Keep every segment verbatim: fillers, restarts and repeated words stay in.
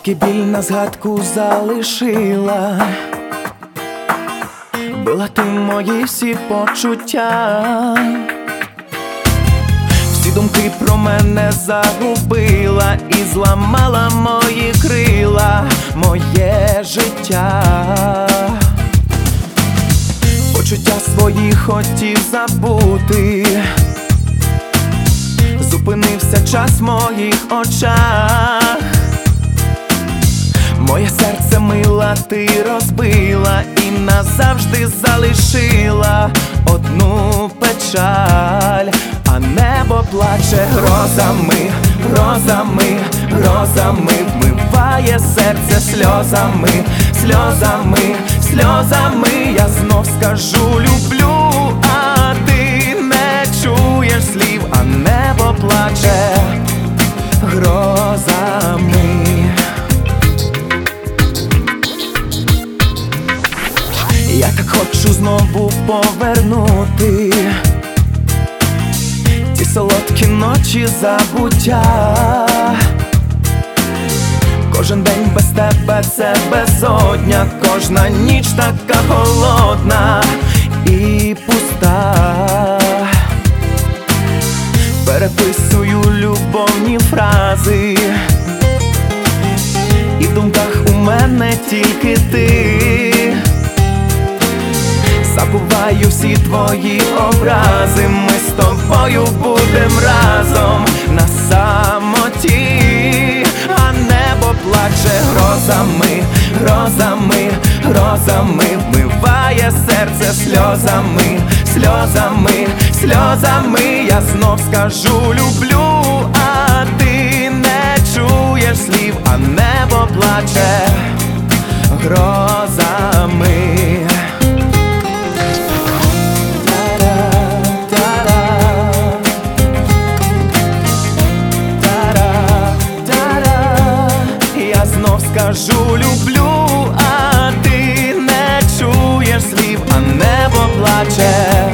Тільки біль на згадку залишила, била ти мої всі почуття, всі думки про мене загубила і зламала мої крила, моє життя. Почуття свої хотів забути, зупинився час в моїх очах. Моє серце мила ти розбила і назавжди залишила одну печаль, а небо плаче грозами, грозами, грозами, вмиває серце сльозами, сльозами, сльозами. Я знов скажу люблю, а ти не чуєш слів, а небо плаче грозами. Я так хочу знову повернути ті солодкі ночі забуття. Кожен день без тебе це безодня, кожна ніч така холодна і пуста. Переписую любовні фрази, і в думках у мене тільки ти. Забуваю всі твої образи, ми з тобою будем разом на самоті, а небо плаче грозами, грозами, грозами, вмиває серце сльозами, сльозами, сльозами. Я знов скажу люблю, а ти не чуєш слів, а небо плаче грозами. Скажу люблю, а ти не чуєш слів, а небо плаче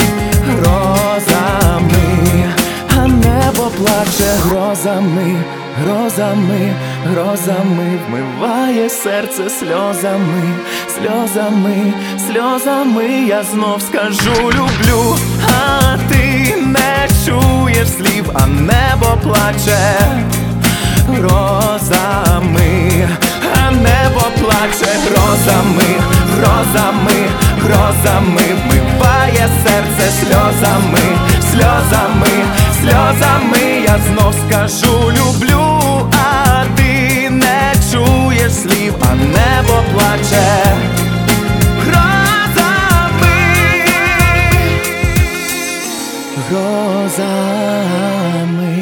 грозами, а небо плаче грозами, грозами, грозами, вмиває серце сльозами, сльозами, сльозами. Я знов скажу люблю, а ти не чуєш слів, а небо плаче грозами, а небо плаче грозами, грозами, грозами, вмиває серце сльозами, сльозами, сльозами. Я знов скажу люблю, а ти не чуєш слів, а небо плаче грозами, грозами.